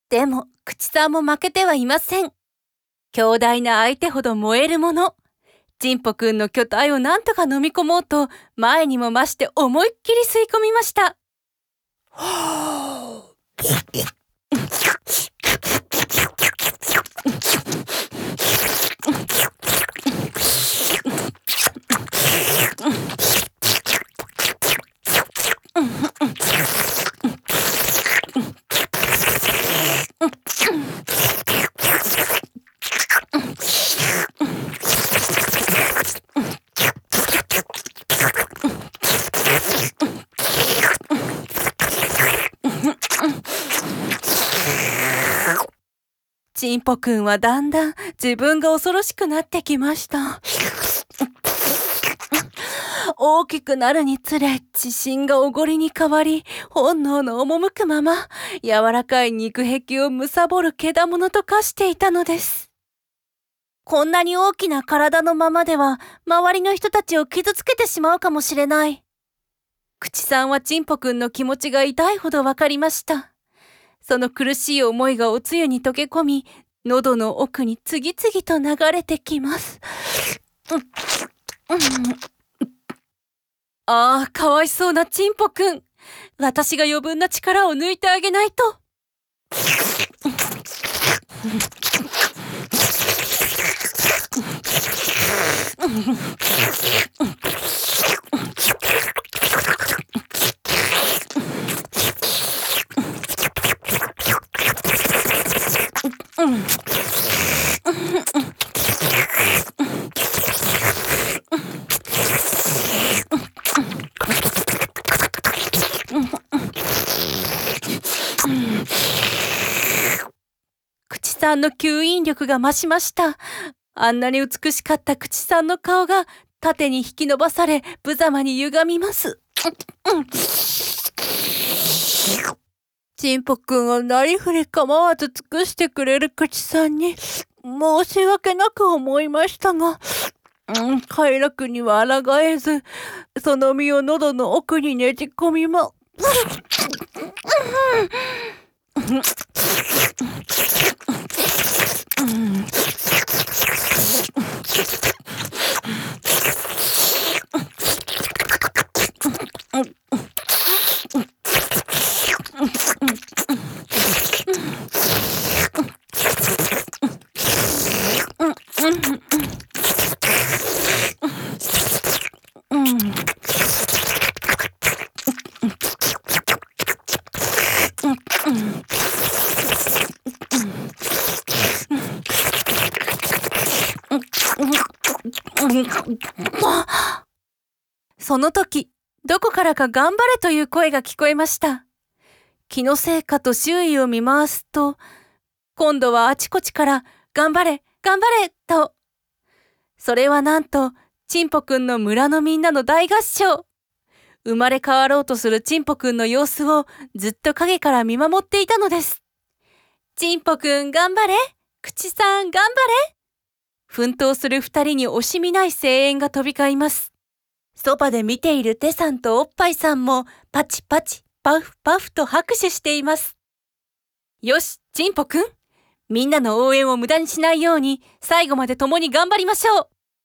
でも、口さんも負けてはいません。強大な相手ほど燃えるもの。ちんぽくんの巨体をなんとか飲み込もうと、前にも増して思いっきり吸い込みました。ちんぽくんはだんだん自分が恐ろしくなってきました。大きくなるにつれ、自信がおごりに変わり、本能の赴くまま、柔らかい肉壁を貪るけだものと化していたのです。こんなに大きな体のままでは、周りの人たちを傷つけてしまうかもしれない。口さんはちんぽくんの気持ちが痛いほどわかりました。その苦しい思いがおつゆに溶け込み、喉の奥に次々と流れてきます。ああ、かわいそうなちんぽくん。私が余分な力を抜いてあげないと。口さんの吸引力が増しました。あんなに美しかった口さんの顔が縦に引き伸ばされ、無様に歪みます。ちんぽくんをなりふり構わず尽くしてくれる口さんに申し訳なく思いましたが、快楽には抗えず、その身を喉の奥にねじ込みま、その時、どこからか頑張れという声が聞こえました。気のせいかと周囲を見回すと、今度はあちこちから頑張れ、頑張れと。それはなんと、ちんぽくんの村のみんなの大合唱。生まれ変わろうとするちんぽくんの様子をずっと影から見守っていたのです。ちんぽくん頑張れ、口さん頑張れ。奮闘する二人に惜しみない声援が飛び交います。そばで見ている手さんとおっぱいさんもパチパチ、パフパフと拍手しています。よし、ちんぽくん。みんなの応援を無駄にしないように最後まで共に頑張りましょう。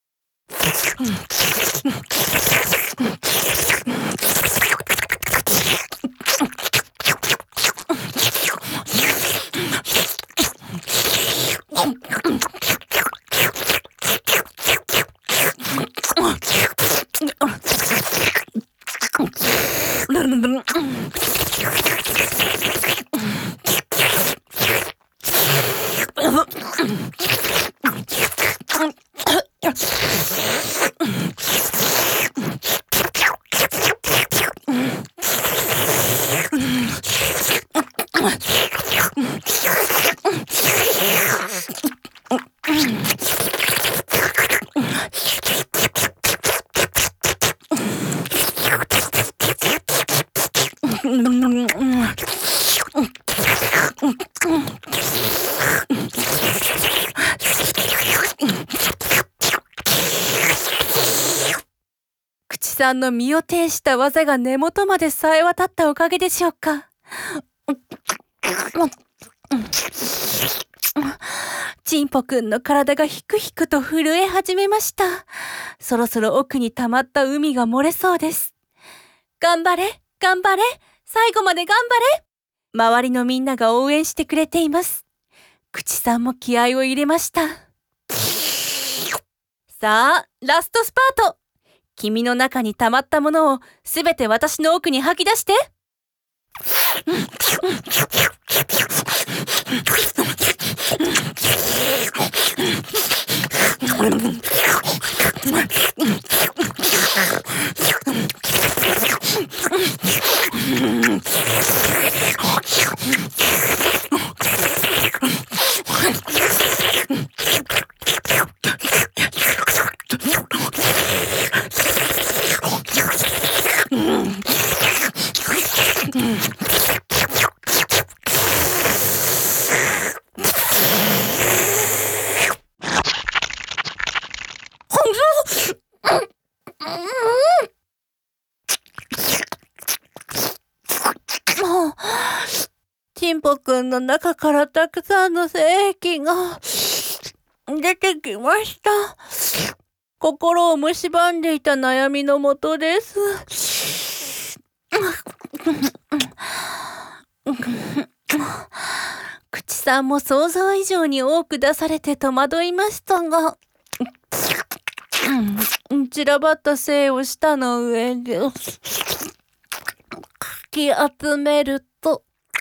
口さんの身を挺した技が根元まで冴え渡ったおかげでしょうか。 チンポくんの体がひくひくと震え始めました。そろそろ奥に溜まった海が漏れそうです。頑張れ、頑張れ、最後まで頑張れ。周りのみんなが応援してくれています。口さんも気合を入れました。さあ、ラストスパート。君の中に溜まったものをすべて私の奥に吐き出して。チンポくんの中からたくさんの精液が出てきました。心を蝕んでいた悩みのもとです。口さんも想像以上に多く出されて戸惑いましたが、散らばった精を舌の上でかき集めると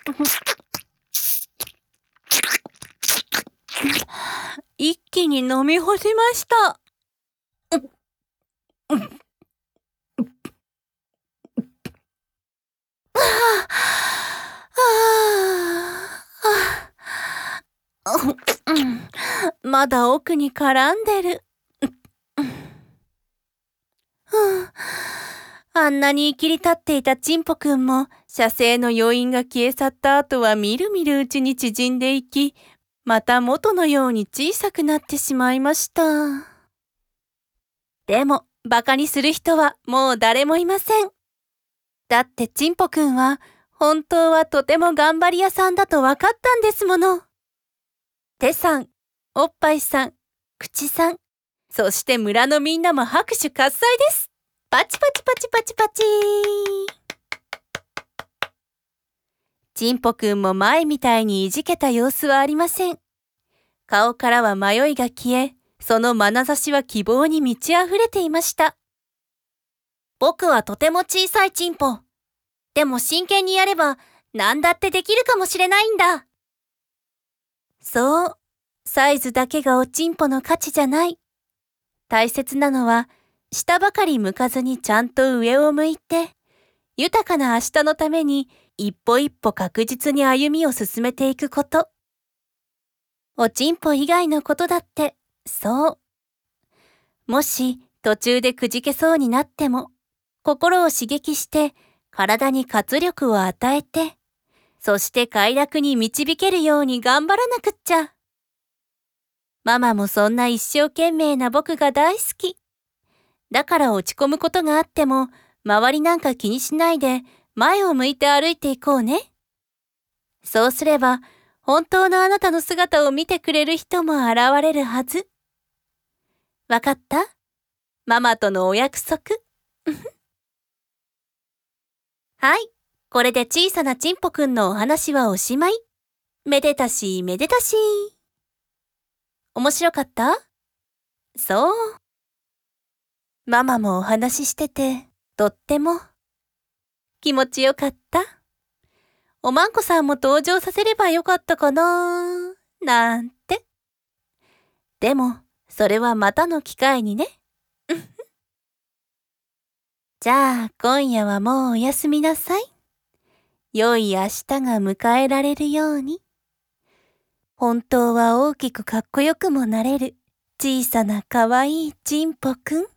一気に飲み干しました。まだ奥に絡んでる。あんなに生きり立っていたチンポくんも、射精の余韻が消え去った後はみるみるうちに縮んでいき、また元のように小さくなってしまいました。でも、バカにする人はもう誰もいません。だってチンポくんは、本当はとても頑張り屋さんだと分かったんですもの。手さん、おっぱいさん、口さん、そして村のみんなも拍手喝采です。パチパチパチパチパチ。チンポくんも前みたいにいじけた様子はありません。顔からは迷いが消え、その眼差しは希望に満ち溢れていました。僕はとても小さいチンポ。でも真剣にやれば何だってできるかもしれないんだ。そう、サイズだけがおチンポの価値じゃない。大切なのは、下ばかり向かずにちゃんと上を向いて、豊かな明日のために一歩一歩確実に歩みを進めていくこと。おちんぽ以外のことだって、そう。もし途中でくじけそうになっても、心を刺激して体に活力を与えて、そして快楽に導けるように頑張らなくっちゃ。ママもそんな一生懸命な僕が大好き。だから落ち込むことがあっても、周りなんか気にしないで前を向いて歩いていこうね。そうすれば、本当のあなたの姿を見てくれる人も現れるはず。わかった？ママとのお約束。はい、これで小さなチンポくんのお話はおしまい。めでたしめでたし。面白かった？そう。ママもお話ししてて、とっても気持ちよかった。おまんこさんも登場させればよかったかななんて。でも、それはまたの機会にね。じゃあ、今夜はもうおやすみなさい。良い明日が迎えられるように。本当は大きくかっこよくもなれる小さなかわいいチンポくん。